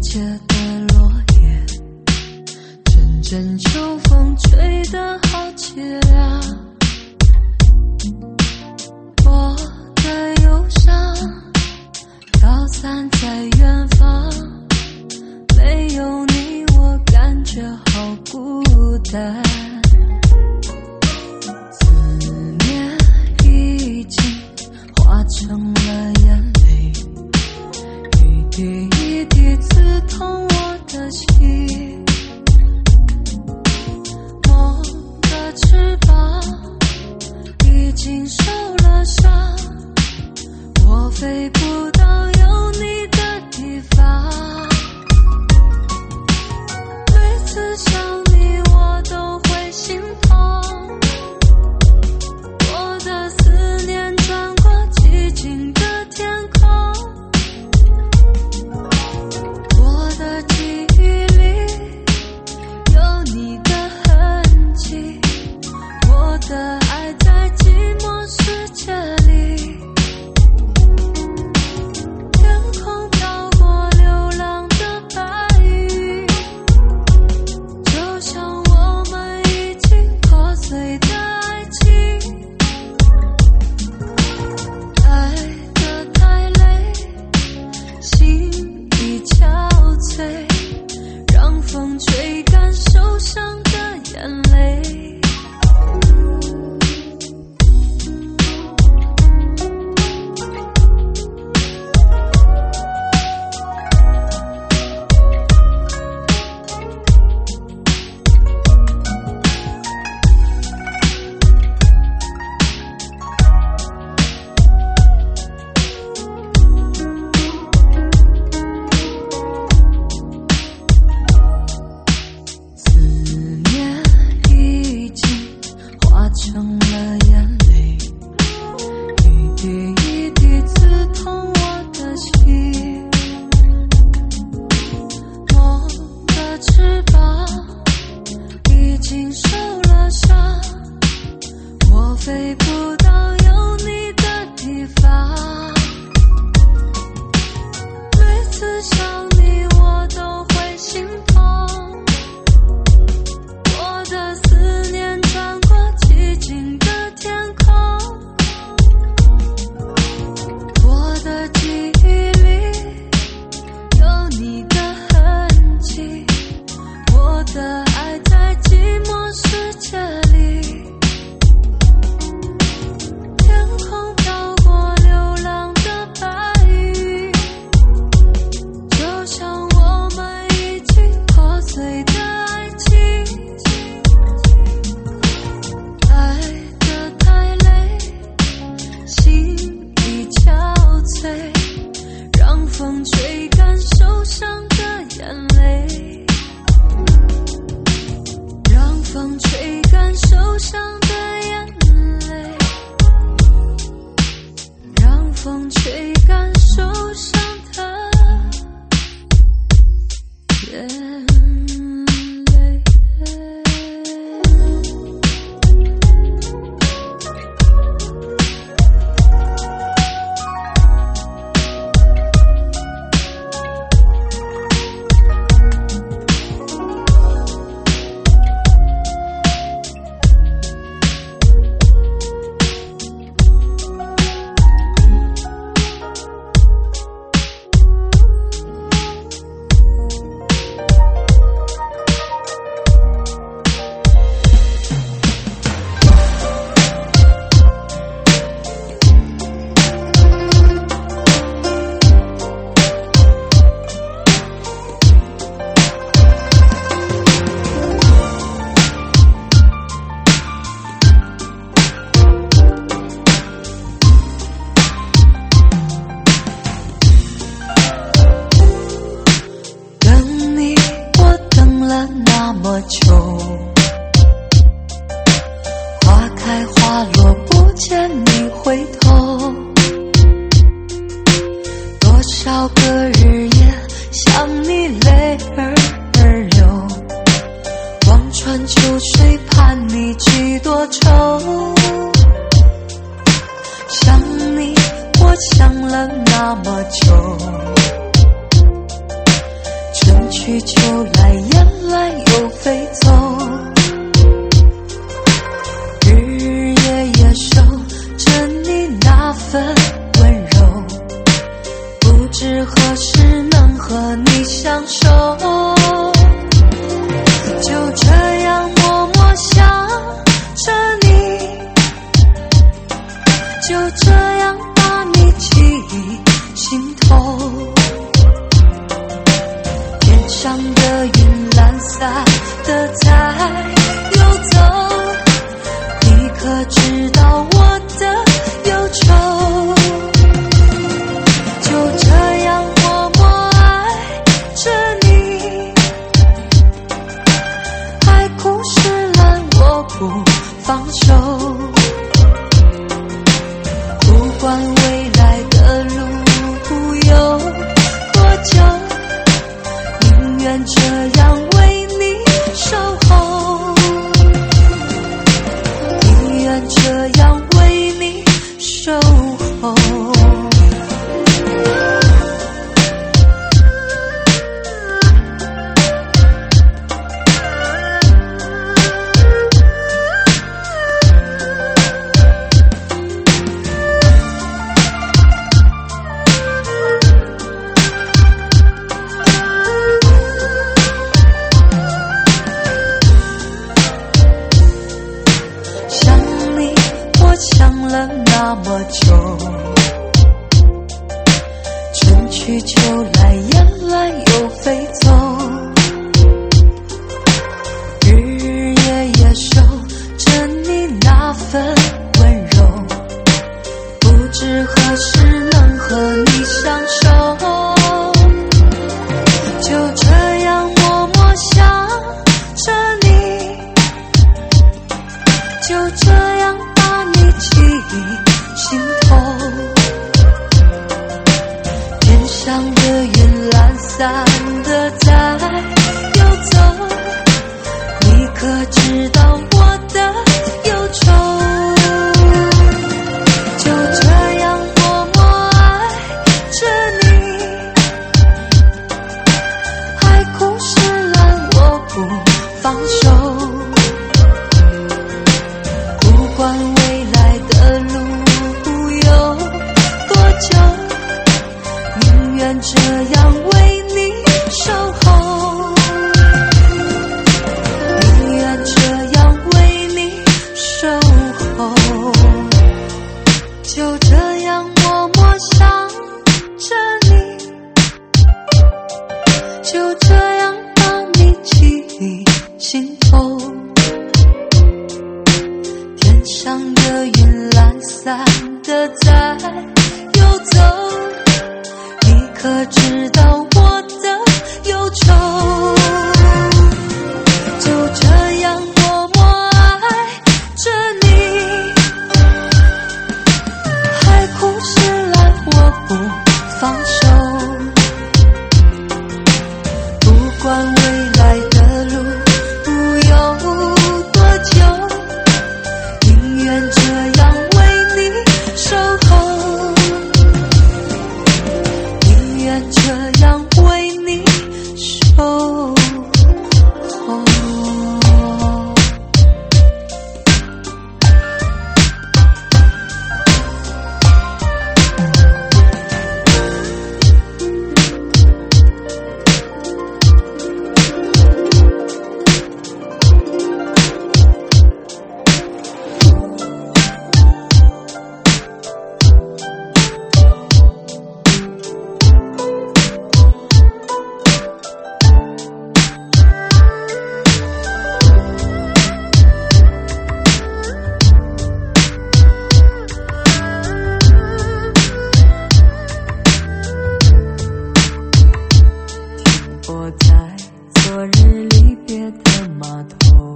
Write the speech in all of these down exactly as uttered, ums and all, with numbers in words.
切的落叶，阵阵秋风吹得好凄凉。我的忧伤飘散在远方，没有你我感觉好孤单。思念已经化成了眼泪，一滴一滴刺痛我的心。梦的翅膀已经受了伤，我飞不到有你的地方。每次想你我都会心痛，我的思念穿过寂静的天空，我的记忆里有你的痕迹，我的爱在寂寞世界里。天空飘过流浪的白云，就像我们已经破碎的爱情。爱得太累，心已憔悴，让风吹干受伤的眼泪。成了眼泪，一滴一滴刺痛我的心。梦的翅膀已经受了伤，我飞不到有你的地方。每次想你我都会心痛，我的思念穿过寂静的天空，我的记忆里有你的痕迹，我的爱在寂寞世界里。天空飘过流浪的白云，就像我们已经破碎的爱情。爱得太累，心已憔悴，让风吹干受伤的眼泪，让风吹干受伤的眼泪，让风吹干受伤的眼泪。那么久，花开花落不见你回头，多少个日夜想你泪儿流，望穿秋水盼你几多愁。想你我想了那么久， 春去秋来，雁来又飞走，日夜也守着你那份温柔，不知何时能和你相守，就这样默默想着你，就这样把你记忆心头，天上的云懒散的在游走，你可知道我的忧愁，就这样默默爱着你，海枯石烂我不放手，不管未来的路有多久，宁愿这样为你守候，宁愿这样为你守候。想了那么久，春去秋来，雁来又飞走，日夜也守着你那份温柔，不知何时能和你相守，就这样默默想着你，就这样记忆心头，天上的云懒散的在游走，你可知道我的忧愁，就这样默默爱着你，海枯石烂我不放手，不管未来的路有多久，宁愿这样为你守候，宁愿这样为你守候，就这样默默想着你，就这样把你记忆心头，天上的云懒散的在游走，你可知道我的忧愁，就这样默默爱着你，海枯石烂我不放手，不管未来的路有多久，宁愿这样为你守候，宁愿这样为你守候。我在昨日离别的码头，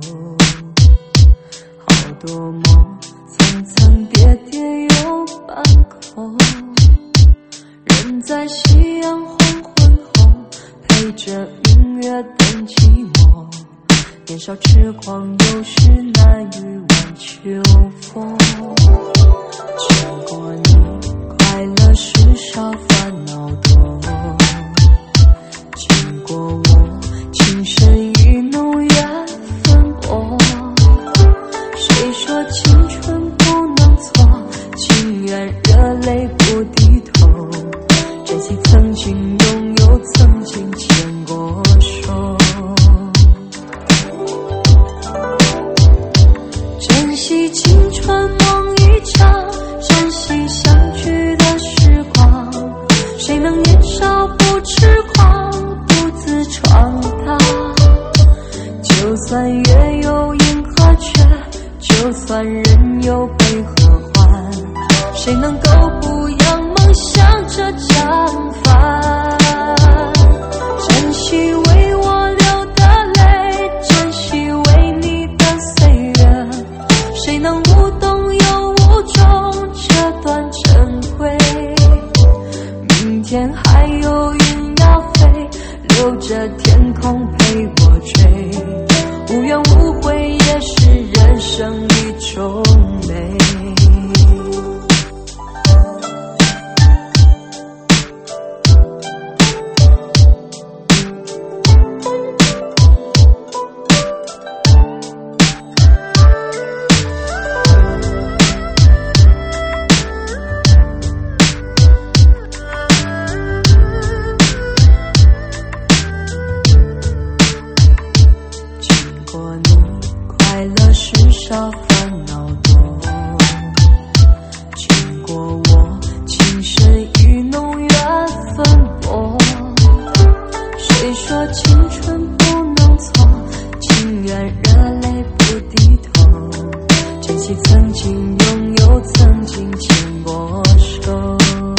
好多梦层层叠叠又半空，人在夕阳黄昏后陪着音乐等寂寞，年少痴狂有时难御晚秋风，见过你快乐时少烦恼多，经过我惜曾经拥有，曾经牵过手，珍惜青春梦一场，珍惜相聚的时光。谁能年少不痴狂，独自闯荡？就算月有阴和缺，就算人有悲和欢，谁能够不扬梦想着将帆？珍惜为我流的泪，珍惜为你的岁月，谁能无动又无衷这段珍贵？明天还有云要飞，留着天空陪我追，无怨无悔也是人生一种美。少烦恼多，经过我情深意浓缘分薄。谁说青春不能错，情愿热泪不低头。珍惜曾经拥有，曾经牵过手，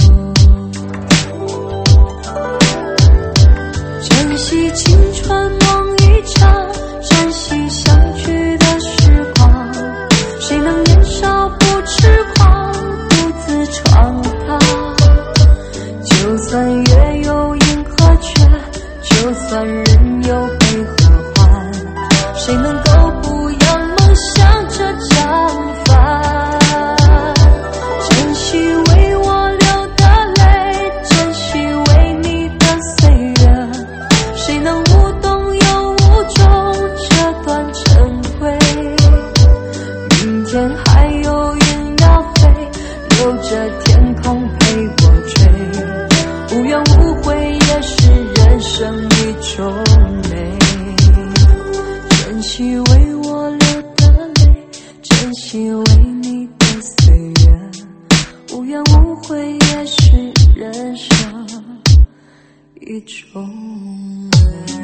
珍惜青春梦一场，珍惜相聚的时光。谁能年少不痴狂，独自闯荡？就算月有阴和缺，就算人有悲和欢，谁能够不扬梦想着将帆？珍惜为我流的泪，珍惜为你的岁月，谁能无动又无衷这段珍贵？明天还有云要飞，留着天空陪我追，无怨无悔也是人生一种美。珍惜为我流的泪，珍惜为你的岁月，无怨无悔也是人生一种美。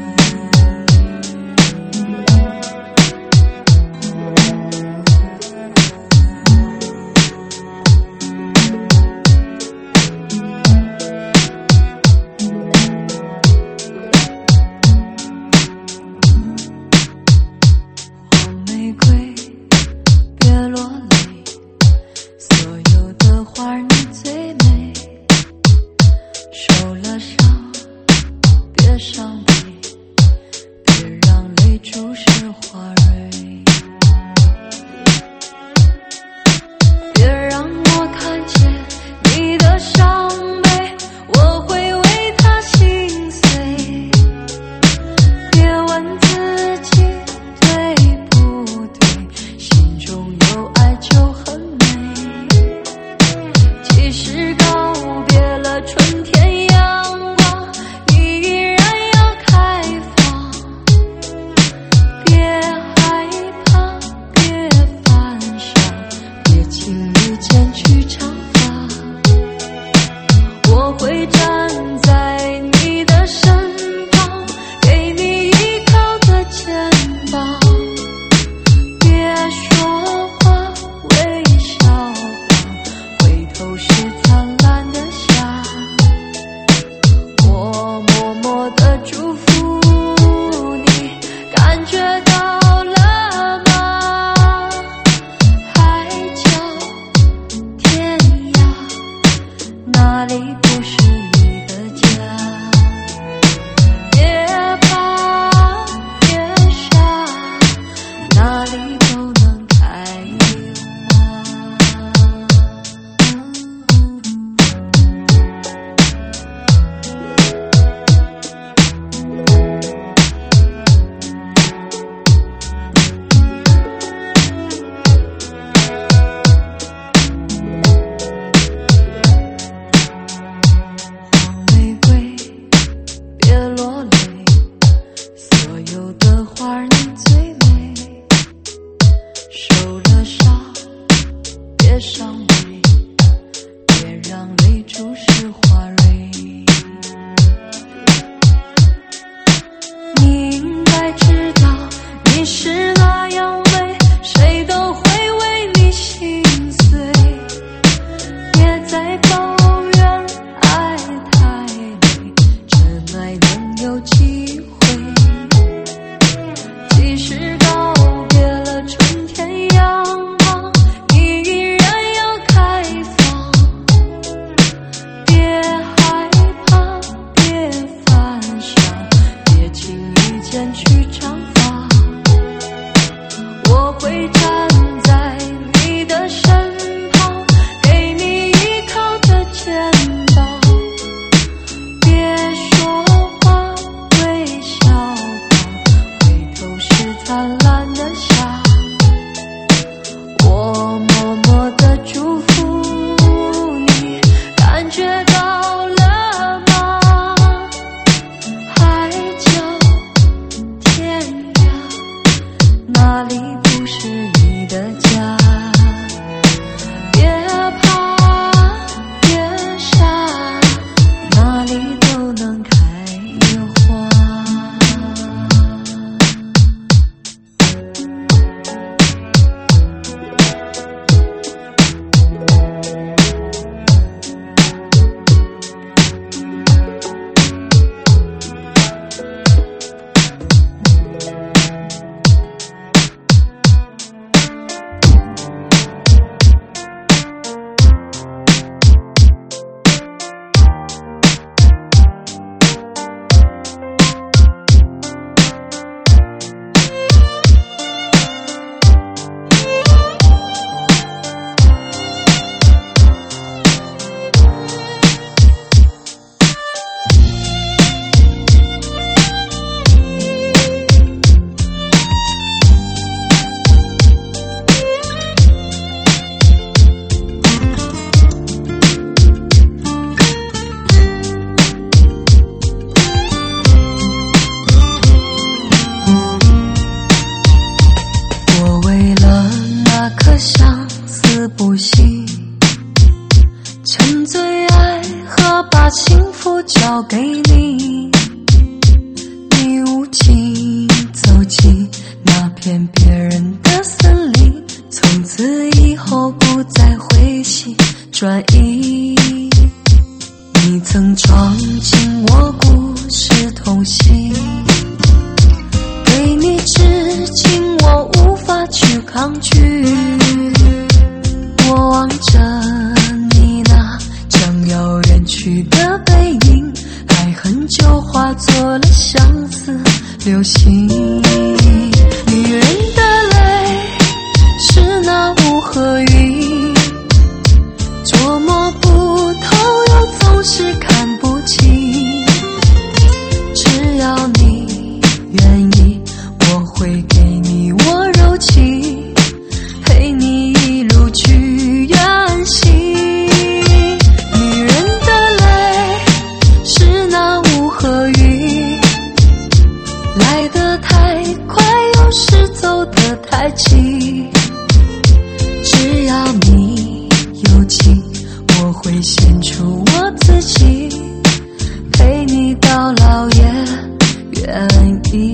最爱和把幸福交给你，你无情走进那片别人的森林，从此以后不再回心转意。你曾闯进我故事痛心，对你痴情我无法去抗拒。我望着你那将要远去的背影，爱恨就化作了相思流星。女人的泪是那无和云，捉摸不透又总是看不清。只要你愿意，我会给你我柔情，陪你一路去远行。女人的泪是那无和云，来得太快有时走得太急。只要你有情，我会献出我自己，陪你到老也愿意。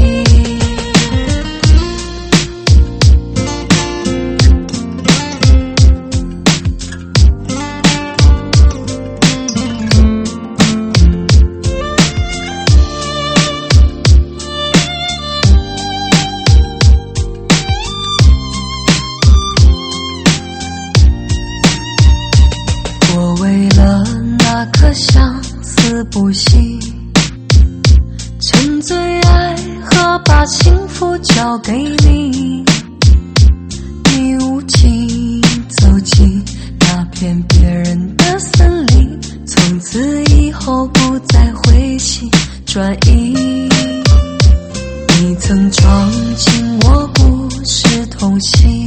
我为了那颗相思不息，沉醉爱和把幸福交给你，你无情走进那片别人的森林，从此以后不再回心转意。你曾闯进我故事痛心，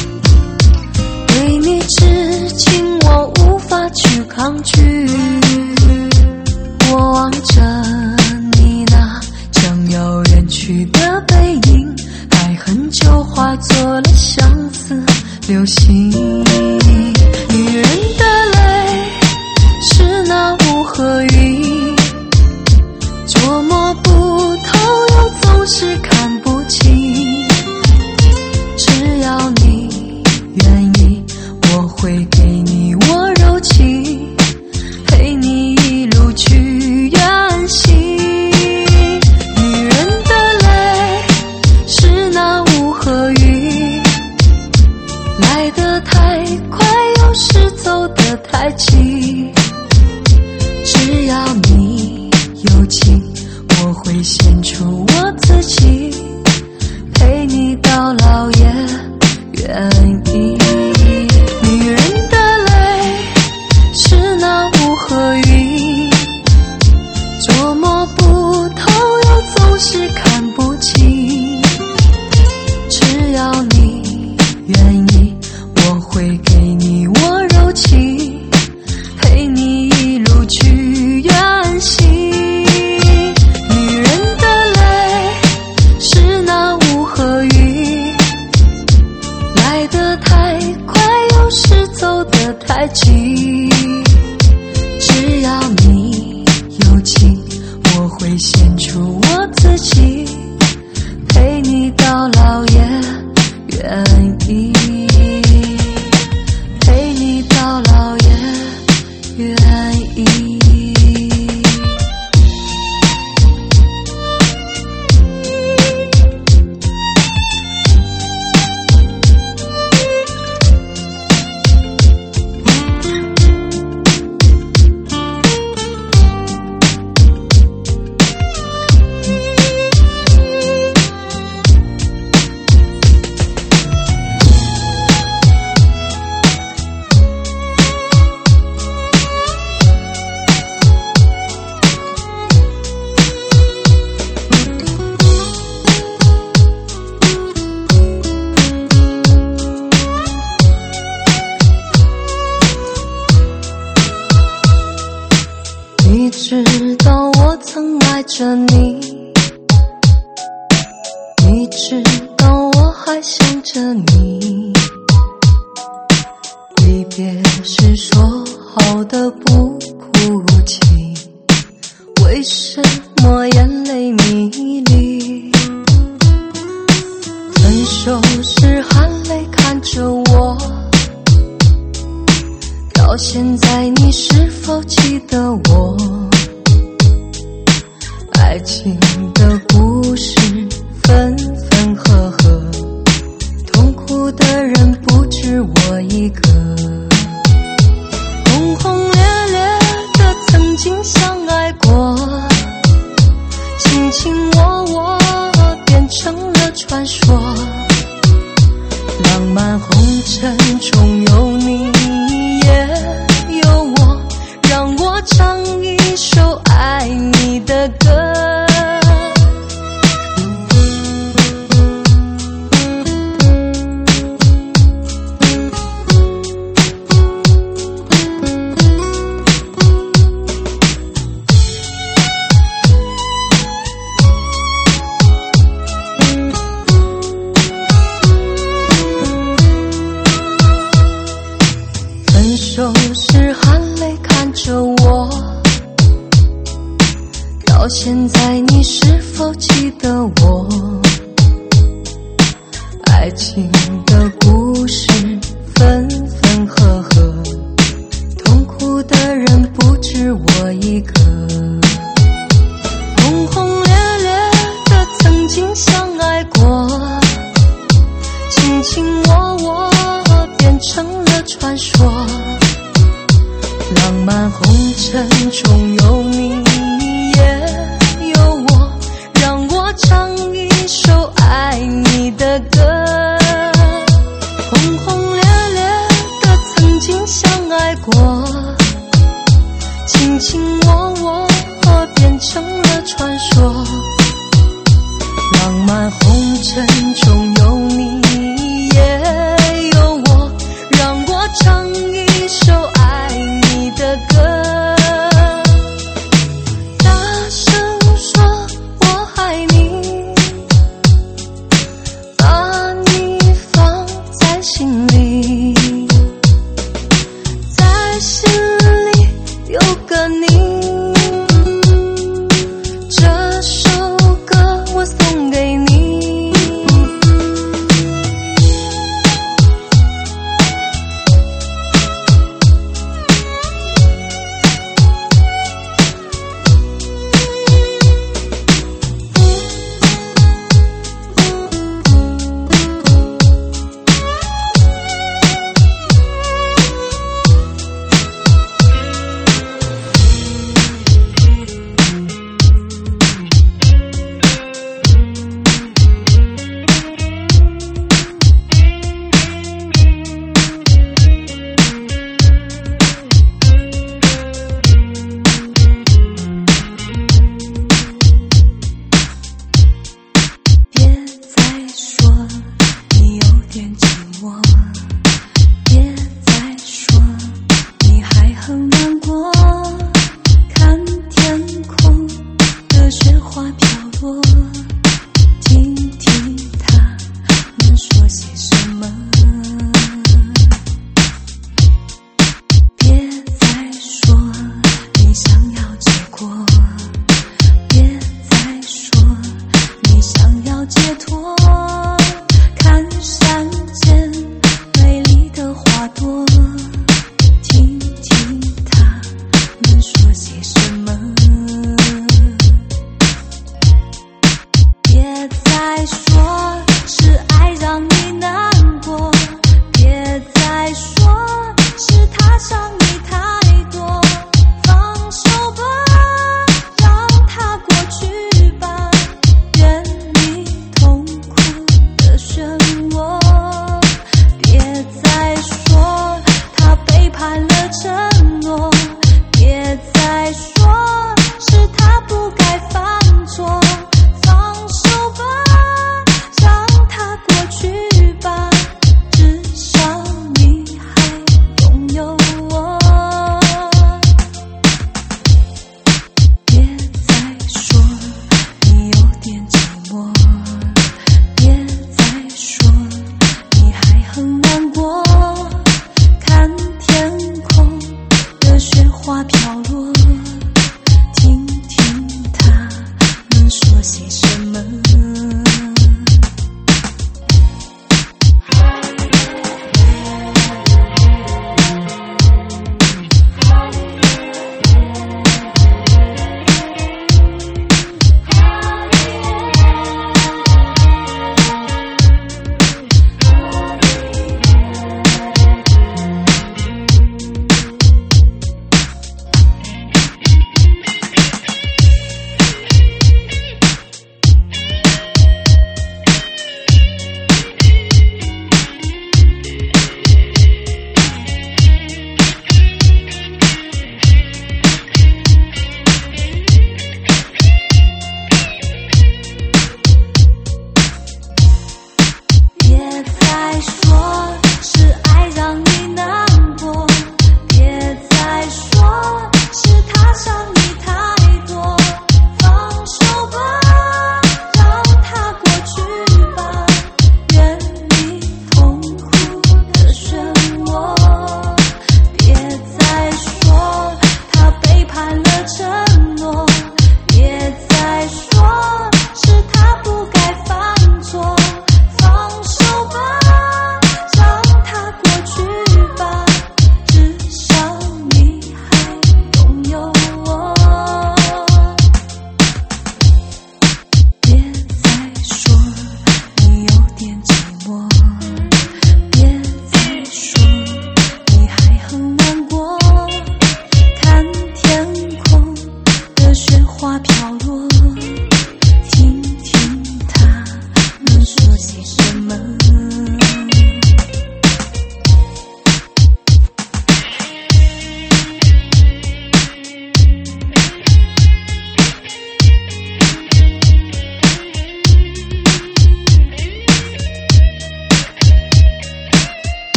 对你痴情我无法去抗拒。我望着你那将要远去的背影，爱恨就化作了相思流星。女人的泪是那无和云，捉摸不透又总是看不清。只要你愿意，我会给你我柔情，陪你一路去远行。女人的泪是那无和云，来得太快有时走得太急。只要你有情，我会献出我自己，陪你到老也愿意。女人的泪是那无和云，捉摸不透又总是看不清。只要你愿意，我会给你我柔情，陪你一路去远行。女人的泪是那无和云，来得太快有时走得太急。只要你有情，我会献出我自己，陪你到老也愿意，陪你到老也愿意。你知道我曾爱着你，你知道我还想着你。离别时说好的不哭泣，为什么眼泪迷离？分手时含泪看着我，到现在你是否记得我？爱情的故事分分合合，痛苦的人不止我一个。轰轰烈烈的曾经相爱过，卿卿我我变成了传说。浪漫红尘中有你也有我，让我唱一首爱你的歌。分手时含泪看着我，到现在你是否记得我？爱情的故事分分合合，痛苦的人不止我一个。轰轰烈烈的曾经相爱过，卿卿我我变成了传说。浪漫红尘中有你也有我，让我唱一首爱你的歌。轰轰烈烈的曾经相爱过，卿卿我我变成了传说。浪漫红尘中有你也有我，让我唱一首爱你的歌。大声说我爱你，把你放在心里，在心里有个你。这首歌我送给你， 花飘落，听听它能说些什么。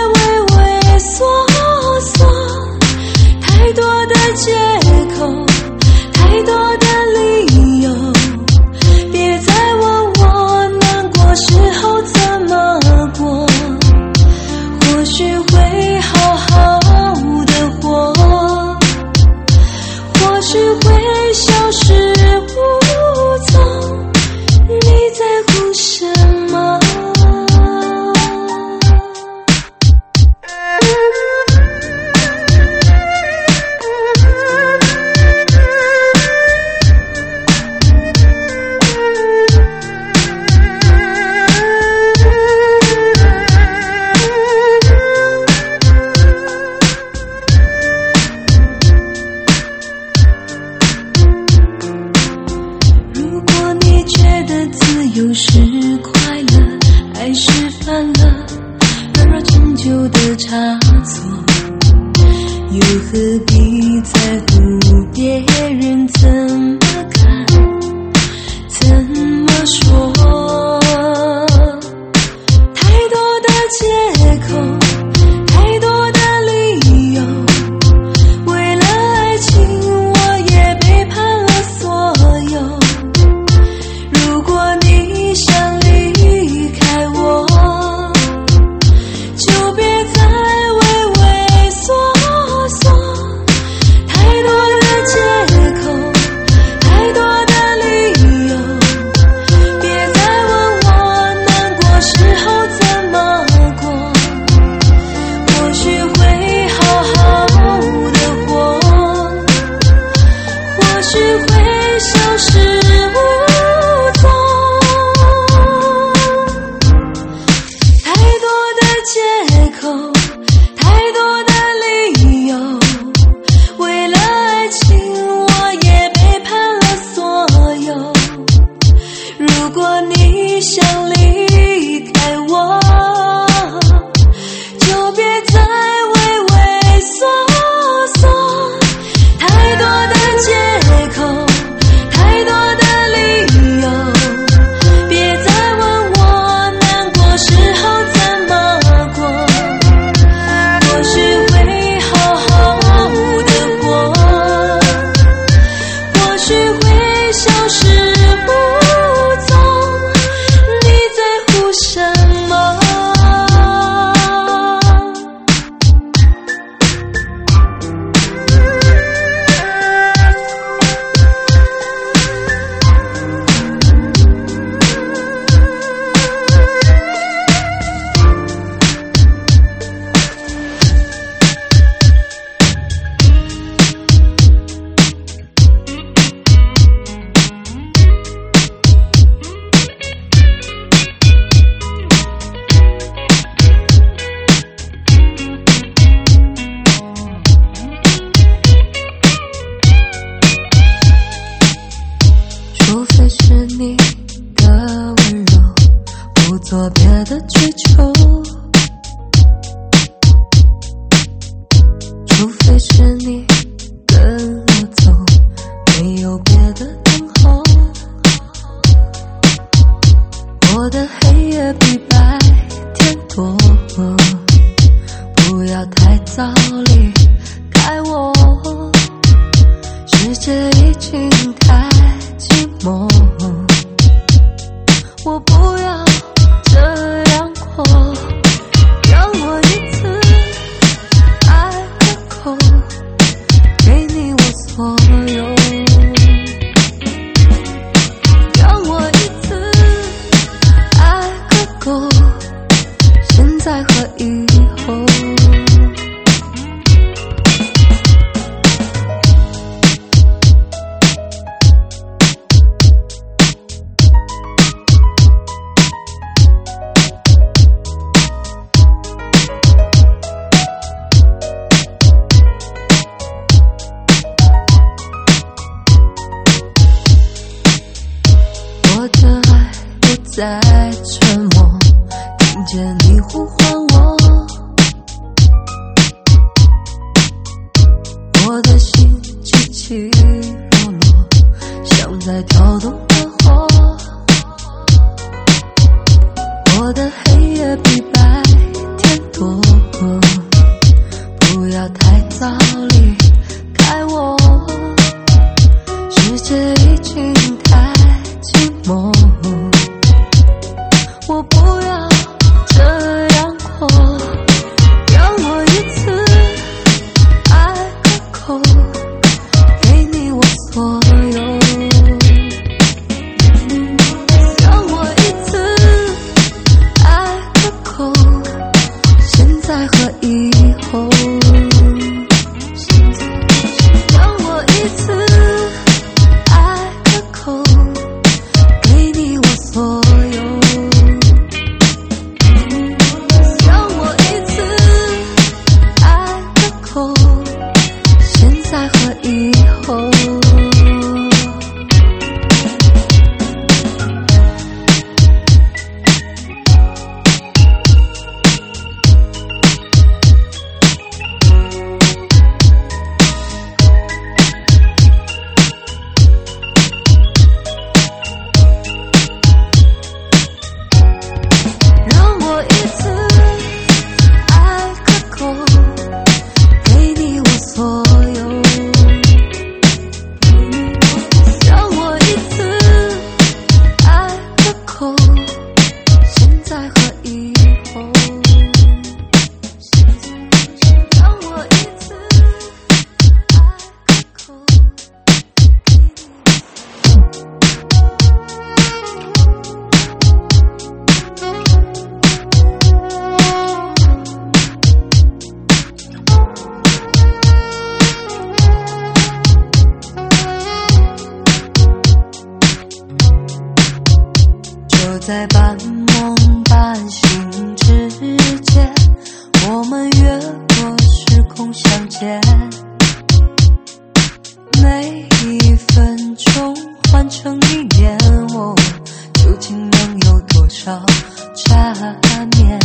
太多的借口。 何必在乎别人怎么看，怎么说？太多的借口，太多的理由，为了爱情我也背叛了所有。如果你想离开我，就别再畏畏缩缩。太多的借口，太多的理由，别再问我难过时候怎么过。或许会好好的活，或许会消失无踪。太多的借口，太多的理由，为了爱情我也背叛了所有。如果你想离开我，就别再畏畏缩缩。太多的借口，太多的理由，别再问我难过时候怎么过。或许会好好的活，或许会消失无踪。你在乎什么？除非是你的温柔，不做别的追求。除非是你跟我走，没有别的等候。我的黑夜比白天多，不要太早离开我。世界已经太寂寞，我不要这样过。让我一次爱个够，给你我所有。让我一次爱个够，现在和以后。我的爱不再沉默，听见你呼唤我。我的心起起落落，像在跳动的火。我的黑夜比白天多，不要太早离开我。世界已经太寂寞，我不要这样过。让我一次爱个够，给你我所有。让我一次爱个够，现在和以后。让我一次爱个够，给你我所有。让我一次爱个够，现在和以后。 在半梦半醒之间，我们越过时空相见，每一分钟换成一年，我究竟能有多少缠绵？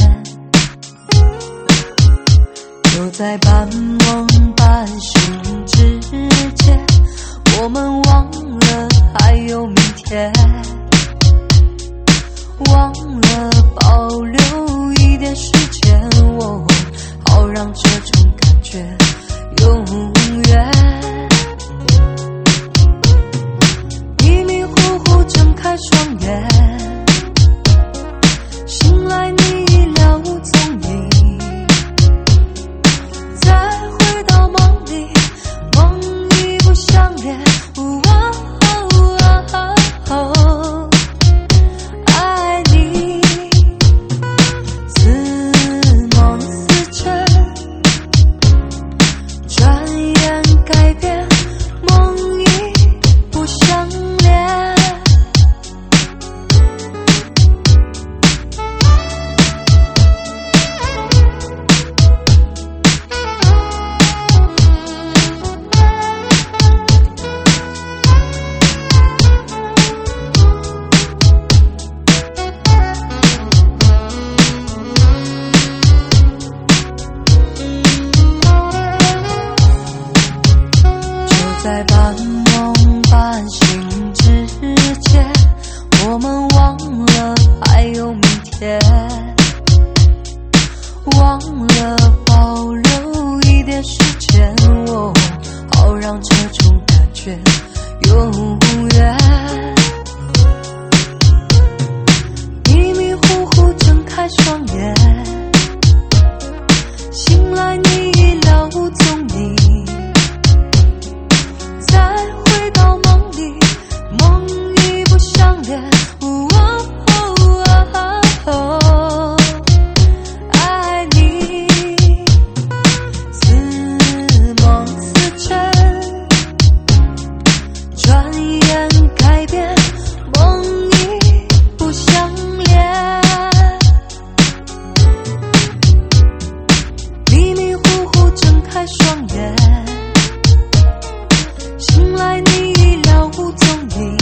就在半梦半醒之间，我们忘了还有明天，忘了保留一点时间，我好让这种感觉永远。迷迷糊糊睁开双眼，醒来你已了无踪影，再回到梦里，梦已不相连。爱你似梦似真，转眼改变，梦已不相连。在半梦半醒之间，我们忘了还有明天，忘了保留一点时间，我好让这种感觉永远。迷迷糊糊睁开双眼，醒来你已了无踪影，再回到梦里，梦已不相连。哦哦哦哦，爱你似梦似真，转眼改变，梦已不相连。迷迷糊糊睁开双眼，醒来你已了无踪影，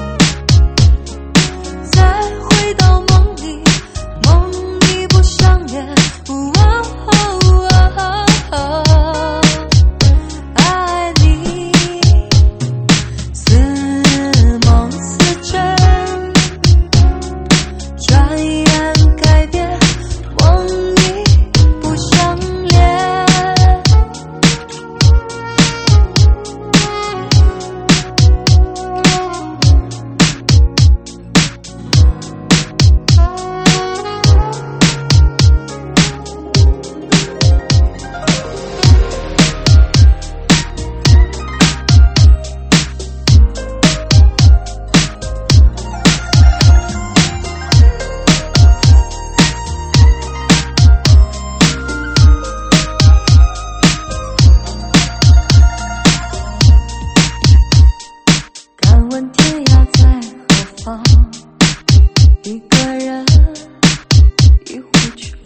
再回到梦里，梦已不相连。哦哦哦哦，爱你似梦似真，转眼改变，梦已不相连。敢问天涯在何方，一个人一壶酒，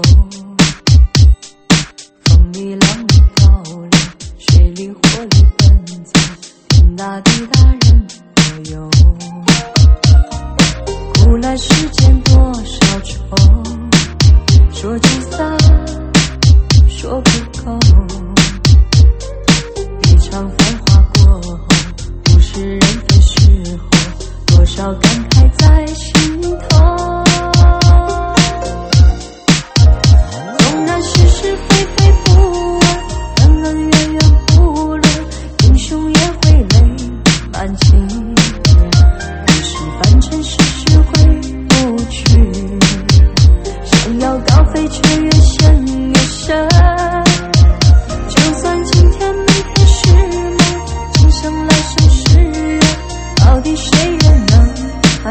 风里浪里漂流，水里火里奔走，天大地大人何有？古来世间多少愁，说聚散说不够，一场繁华过后，物是人非时候，多少感慨在心头。纵然是是非非不问，恩恩怨怨不论，英雄也会泪满襟。于是凡尘世事回不去，想要高飞却越陷越深。就算今天明天是梦，今生来生是缘，到底谁人能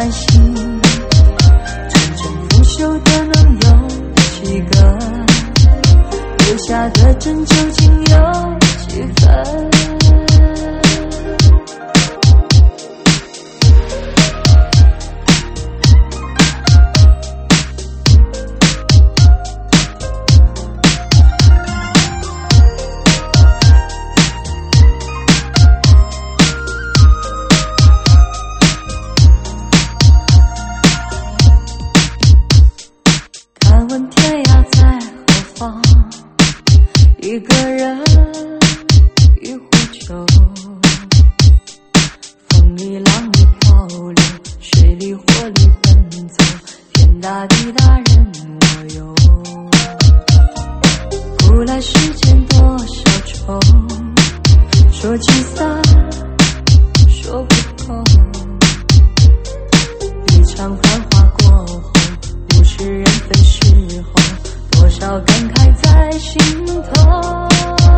说不透。一场繁华过后，物是人非时候，多少感慨在心头。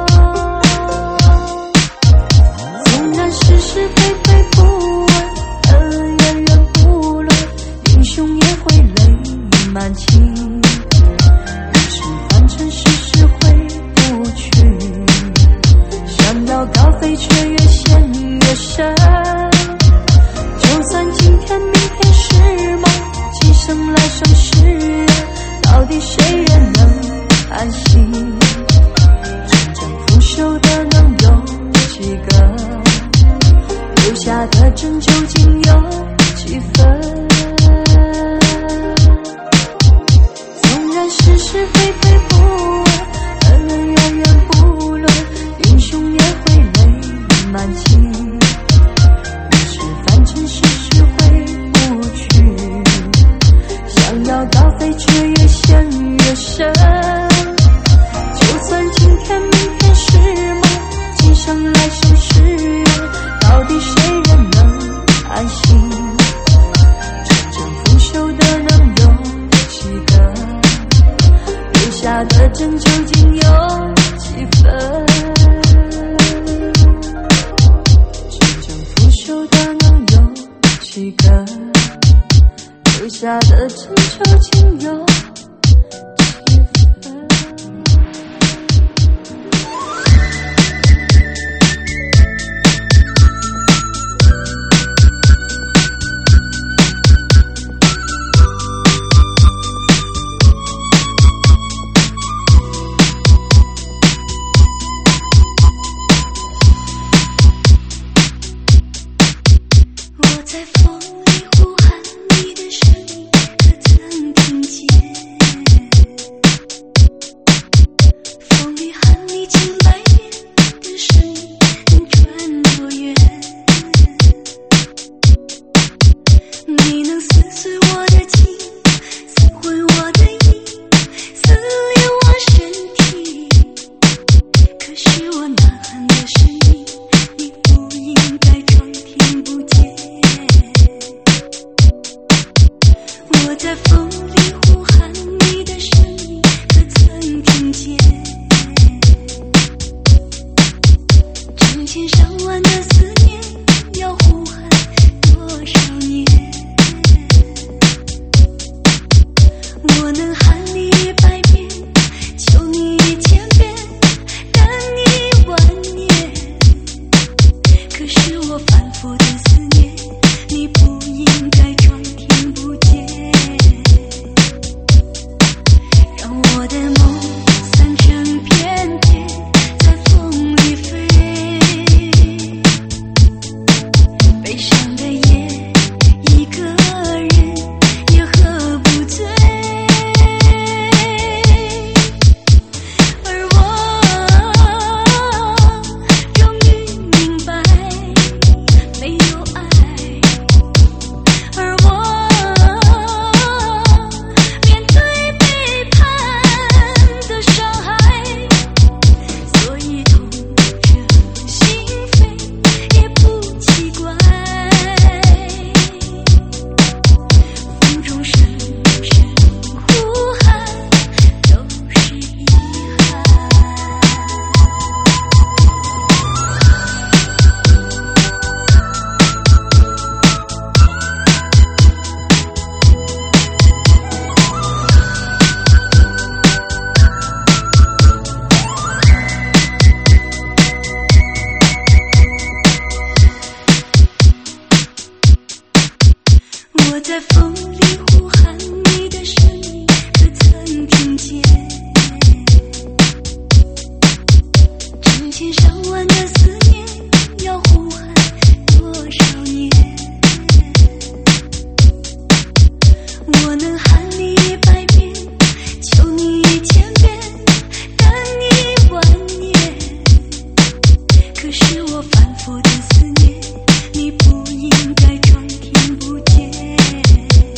纵然是是非非不问，恩恩怨怨不论，英雄也会泪满襟。人世凡尘世事回不去，想要高飞却越陷越深。就算今天明天是梦，今生来生是缘，到底谁人能安心？真正腐朽的能有几个？留下的真究竟有几分？纵然是是非非不问，恩恩怨怨不论，英雄也会泪满襟。人世凡尘世事回不去，想要高飞却越陷越深。就算今天明天是梦，今生来生是缘，到底谁人能安心？真正腐朽的能有几个？留下的真究竟有几分？真正腐朽的能有几个？留下的真究竟有几分？ 我在风里呼喊你的声音，可曾听见？风里喊你千百遍的声音，能传多远？你能撕碎我的情，撕毁我的意，撕裂我身体。可是我呐喊的声音，你不应该装听不见。我在风里呼喊你的声音，可曾听见？成千上万的思念，要呼喊多少年？我能喊你一百遍，求你一千遍，等你一万年。可是我反复的思念，你不应该装听不见。让我的梦散成片片，在风里飞。悲伤的夜，一个人也喝不醉。而我终于明白，没有爱。而我面对背叛的伤害，所以痛着心扉也不奇怪。风中声声呼喊，都是遗憾。我在风里呼喊你的声音，可曾听见？成千上万的思念，要呼喊多少年？我能喊你一百遍，求你一千遍，等你一万年。可是我反复的思念，你不应该装听不见。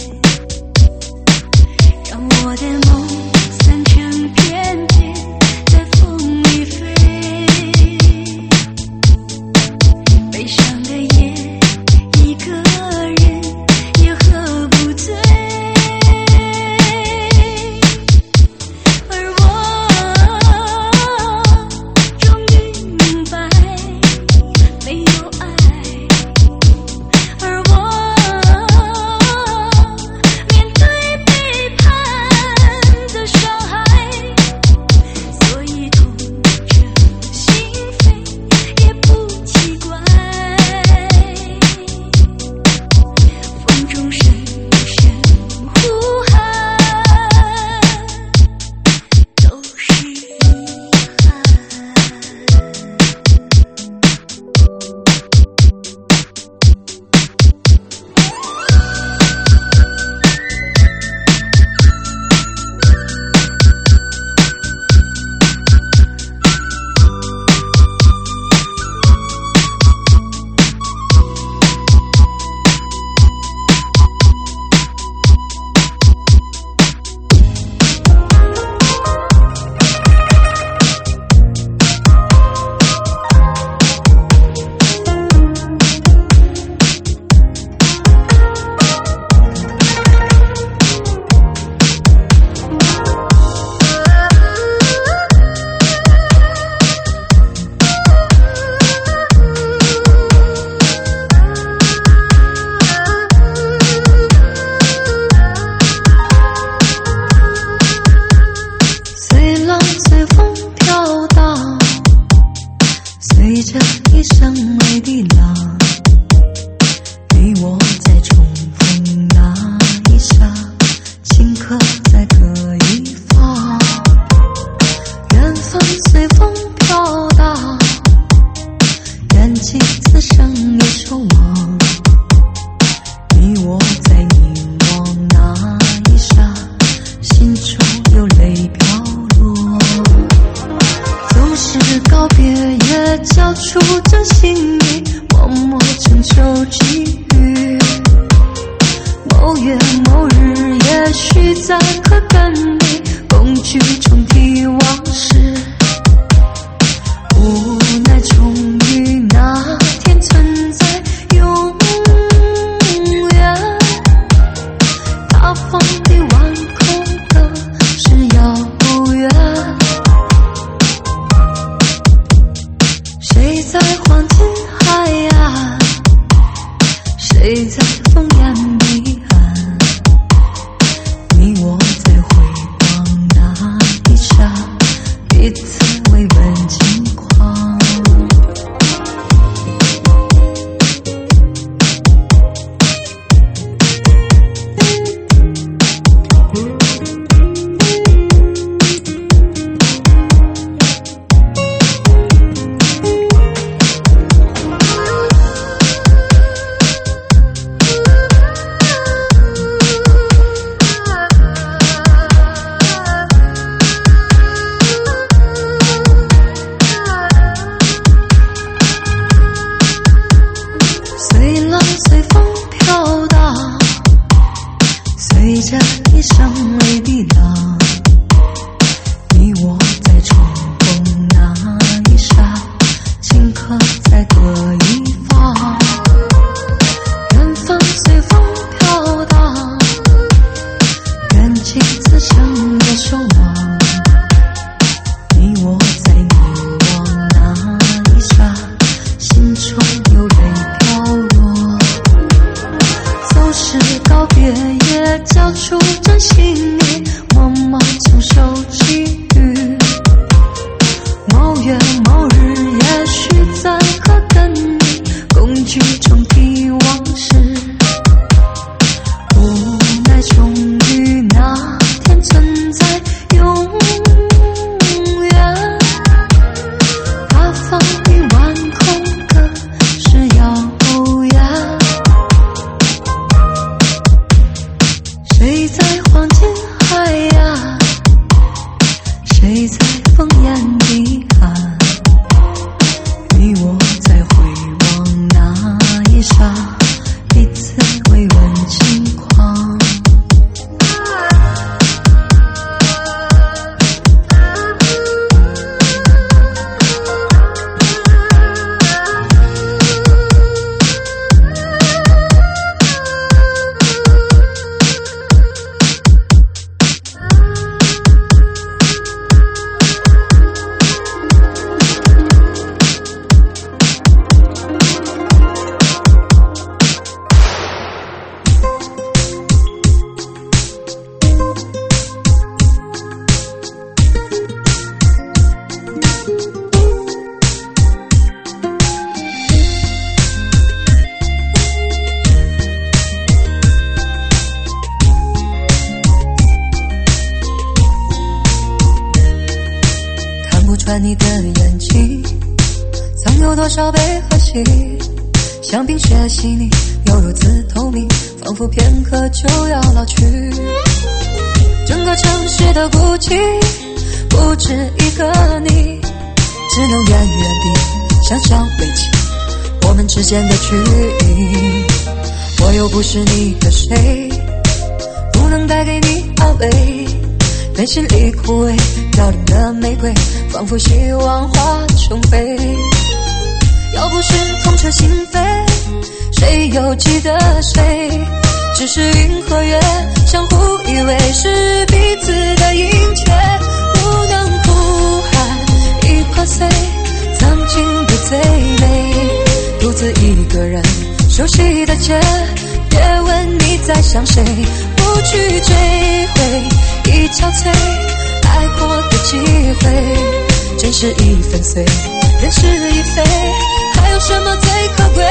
也守望，你我在凝望那一刹，心中有泪飘落。总是告别也交出真心意，默默成就际遇。某月某日，也许再可跟你共聚重提往事。无奈终于那天存在永远，他方的晚空的是遥远。谁在黄金海岸，谁在烽烟彼岸，你我在回望那一刹，彼此未问近况。随着一声泪滴浪，你我在重逢那一刹，顷刻在各一方。缘分随风飘荡，缘尽此生也守望，你我在凝望那一刹，心中有泪飘落。总是告别也交出真心意，默默承受际遇。某月某日，也许再可跟你共聚重提往事。无奈终于那天存在永远，他方的晚空可是遥远。谁在黄金海岸，谁在烽烟彼岸，你我在回望那一刹，彼此未问近况。穿你的眼睛，藏有多少悲和喜？像冰雪细腻，又如此透明，仿佛片刻就要老去。整个城市的孤寂，不止一个你，只能远远地想象围棋我们之间的距离。我又不是你的谁，不能带给你安慰，内心里枯萎凋零的玫瑰，仿佛希望化成灰。要不是痛彻心扉，谁又记得谁？只是云和月相互以为是彼此的阴切，不能哭喊已破碎，曾经的最美，独自一个人熟悉的街，别问你在想谁，不去追回已憔悴爱过的机会，真是已粉碎，人事已非，还有什么最可贵？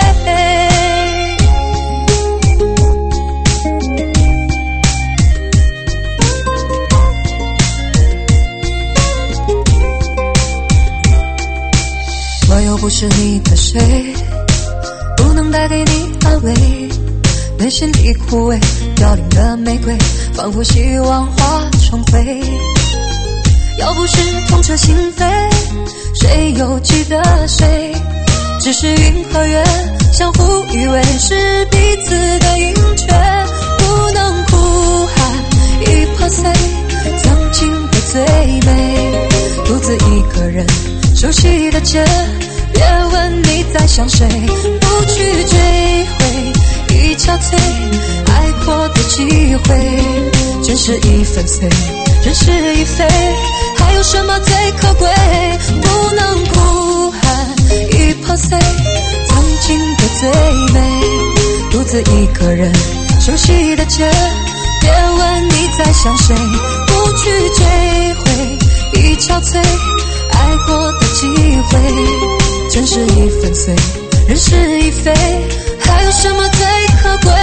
我又不是你的谁， 带给你安慰，内心里枯萎凋零的玫瑰，仿佛希望化成灰。要不是痛彻心扉，谁又记得谁？只是云和月相互以为是彼此的盈缺，不能哭喊已破碎，曾经的最美，独自一个人熟悉的街，别问你在想谁，不去追回已憔悴，爱过的机会，真是已粉碎，人事已非，还有什么最可贵？不能哭喊已破碎，曾经的最美，独自一个人熟悉的街，别问你在想谁，不去追回已憔悴，爱过的机会，真是已粉碎，人事已非，还有什么最可贵？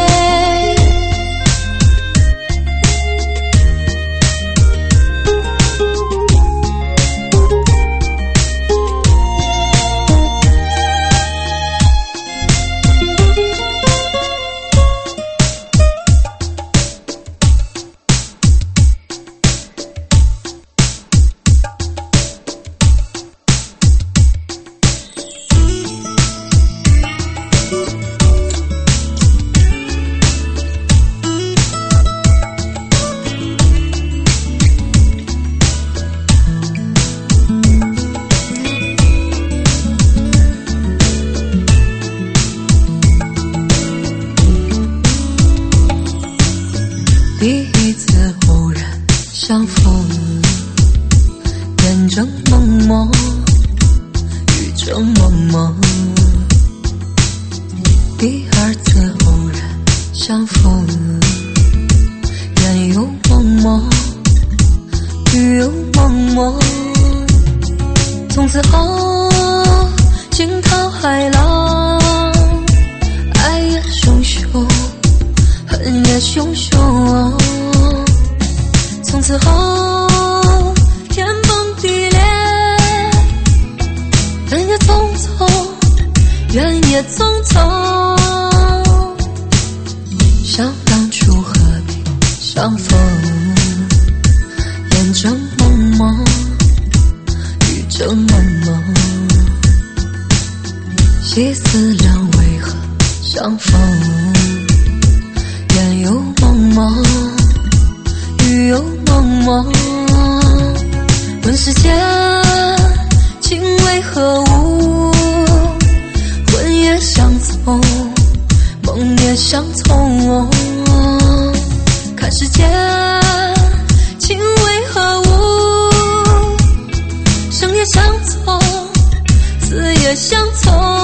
第一次偶然相逢，眼睁蒙蒙，雨正蒙蒙。第二次偶然相逢，烟又蒙蒙，雨又蒙蒙。从此后惊涛骇浪，爱也汹汹，恨也汹汹。从此后天崩地裂，人也匆匆，缘也匆匆。想当初和你相逢，眼睁蒙蒙，雨正蒙蒙。细思量为何相逢，烟又蒙蒙，雨又蒙蒙。问世间情为何物，魂也相从，梦也相从。看世间情为何物，生也相从，死也相从。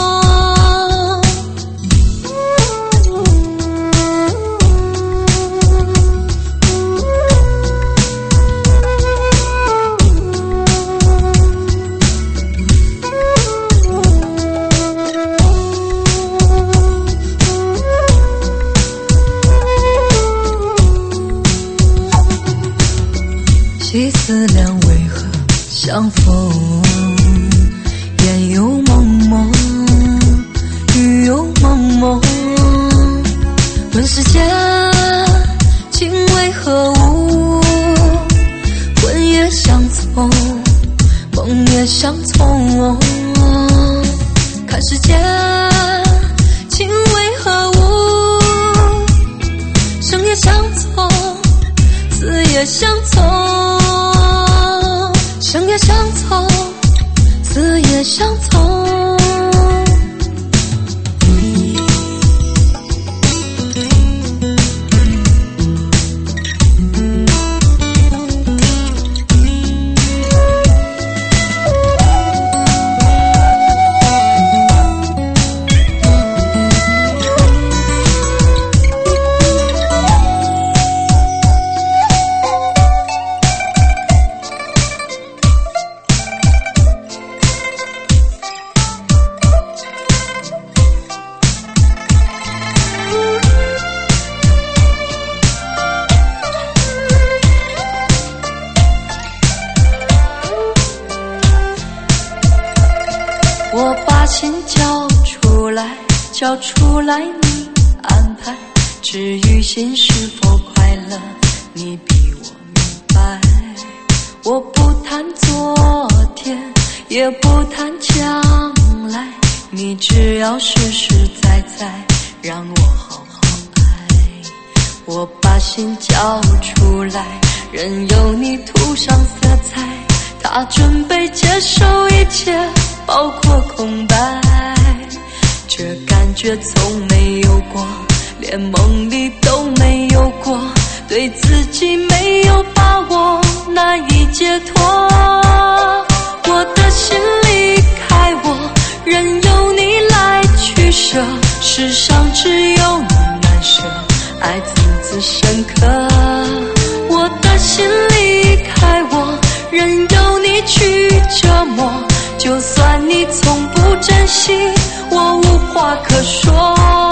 细思量为何相逢，烟又蒙蒙，雨又蒙蒙。问世间情为何物，魂也相从，梦也相从。看世间情为何物，生也相从，死也相从。生也相从，死也相从。 交出来你安排，至于心是否快乐，你比我明白。我不谈昨天，也不谈将来，你只要实实在在让我好好爱。我把心交出来，任由你涂上色彩，他准备接受一切，包括空白。这感觉从没有过，连梦里都没有过，对自己没有把握，难以解脱。我的心离开我，任由你来取舍，世上只有你难舍，爱字字深刻。我的心离开我，任由你去折磨，就算你从不珍惜，我无话可说。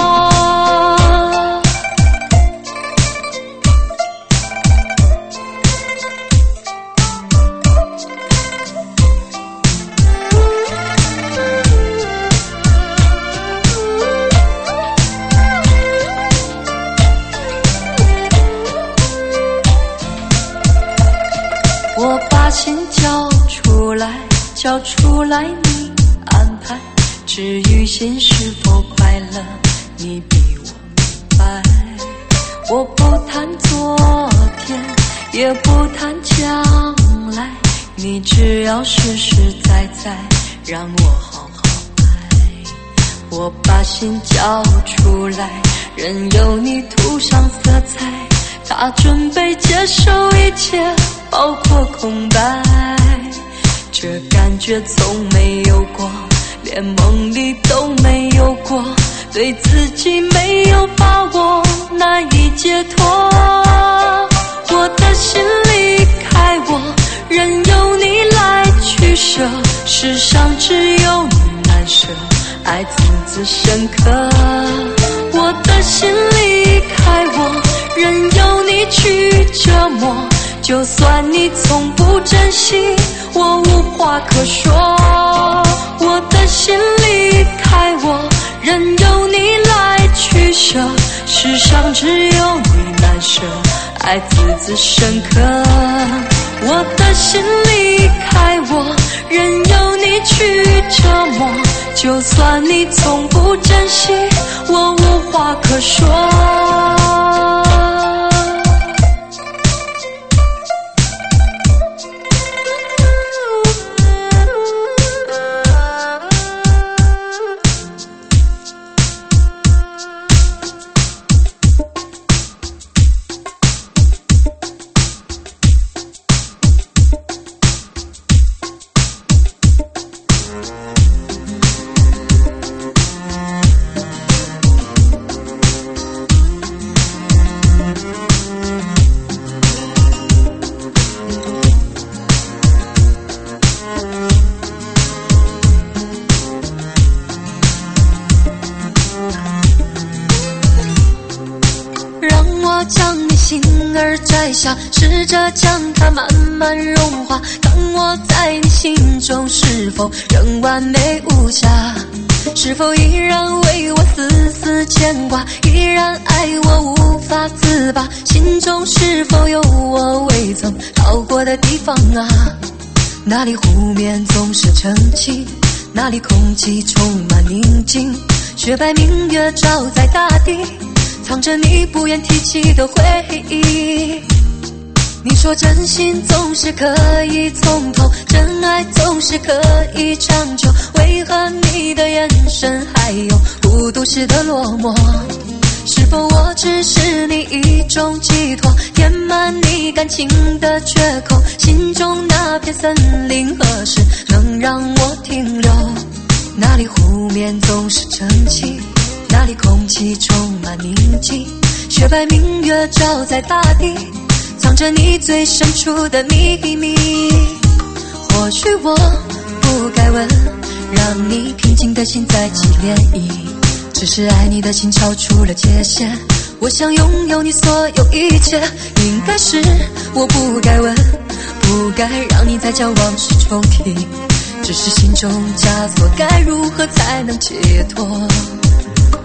我把心交出来，交出来你安排，至于心是否快乐，你比我明白。我不谈昨天，也不谈将来，你只要实实在在让我好好爱。我把心交出来，任由你涂上色彩，他准备接受一切，包括空白。这感觉从没有过，连梦里都没有过，对自己没有把握，难以解脱。我的心离开我，任由你来取舍，世上只有你难舍，爱字字深刻。我的心离开我，任由你去折磨，就算你从不珍惜，我无话可说。我的心离开我，任由你来取舍，世上只有你难舍，爱字字深刻。我的心离开我，任由你去折磨，就算你从不珍惜，我无话可说。将你心儿摘下，试着将它慢慢融化，看我在你心中是否仍完美无瑕，是否依然为我丝丝牵挂，依然爱我无法自拔，心中是否有我未曾到过的地方啊？哪里湖面总是澄清，哪里空气充满宁静，雪白明月照在大地，藏着你不愿提起的回忆。你说真心总是可以从头，真爱总是可以长久，为何你的眼神还有孤独时的落寞？是否我只是你一种寄托，填满你感情的缺口？心中那片森林何时能让我停留？哪里湖面总是澄清，哪里空气充满宁静，雪白明月照在大地，藏着你最深处的秘密。或许我不该问，让你平静的心再起涟漪，只是爱你的心超出了界限，我想拥有你所有一切。应该是我不该问，不该让你再将往事重提，只是心中枷锁该如何才能解脱？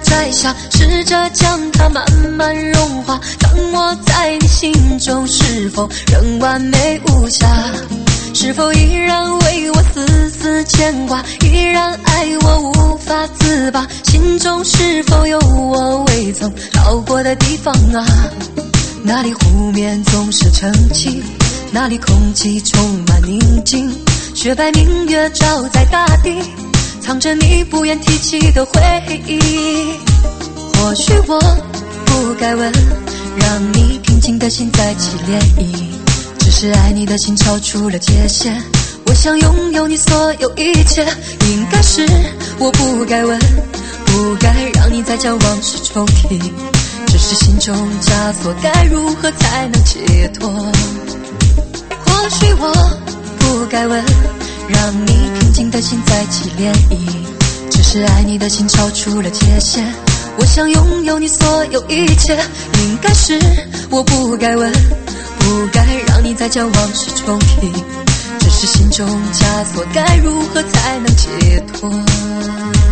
摘下，试着将它慢慢融化。当我在你心中，是否仍完美无瑕？是否依然为我丝丝牵挂？依然爱我无法自拔？心中是否有我未曾到过的地方啊？那里湖面总是澄清，那里空气充满宁静，雪白明月照在大地，藏着你不愿提起的回忆。或许我不该问，让你平静的心再起涟漪，只是爱你的心超出了界限，我想拥有你所有一切。应该是我不该问，不该让你再将往事重提，只是心中枷锁，该如何才能解脱？或许我不该问，让你平静的心再起涟漪，只是爱你的心超出了界限，我想拥有你所有一切。应该是我不该问，不该让你再将往事重提，只是心中枷锁，该如何才能解脱？